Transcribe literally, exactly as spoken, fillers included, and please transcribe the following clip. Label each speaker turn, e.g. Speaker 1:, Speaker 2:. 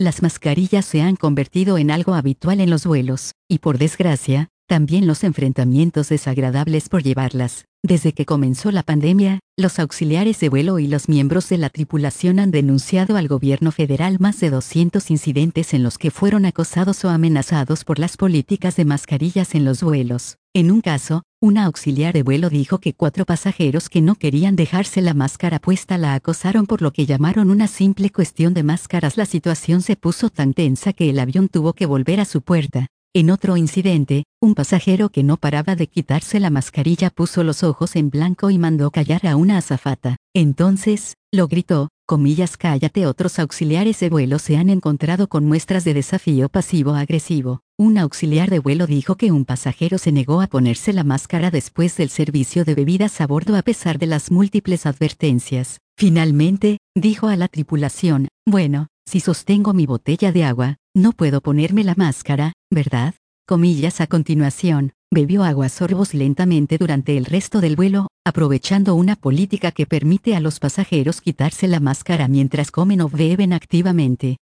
Speaker 1: Las mascarillas se han convertido en algo habitual en los vuelos, y por desgracia, también los enfrentamientos desagradables por llevarlas. Desde que comenzó la pandemia, los auxiliares de vuelo y los miembros de la tripulación han denunciado al gobierno federal más de doscientos incidentes en los que fueron acosados o amenazados por las políticas de mascarillas en los vuelos. En un caso, una auxiliar de vuelo dijo que cuatro pasajeros que no querían dejarse la máscara puesta la acosaron por lo que llamaron una simple cuestión de máscaras. La situación se puso tan tensa que el avión tuvo que volver a su puerta. En otro incidente, un pasajero que no paraba de quitarse la mascarilla puso los ojos en blanco y mandó callar a una azafata. Entonces, lo gritó, comillas cállate. Otros auxiliares de vuelo se han encontrado con muestras de desafío pasivo-agresivo. Un auxiliar de vuelo dijo que un pasajero se negó a ponerse la máscara después del servicio de bebidas a bordo a pesar de las múltiples advertencias. Finalmente, dijo a la tripulación, bueno, si sostengo mi botella de agua, no puedo ponerme la máscara, ¿verdad? Comillas a continuación, bebió agua a sorbos lentamente durante el resto del vuelo, aprovechando una política que permite a los pasajeros quitarse la máscara mientras comen o beben activamente.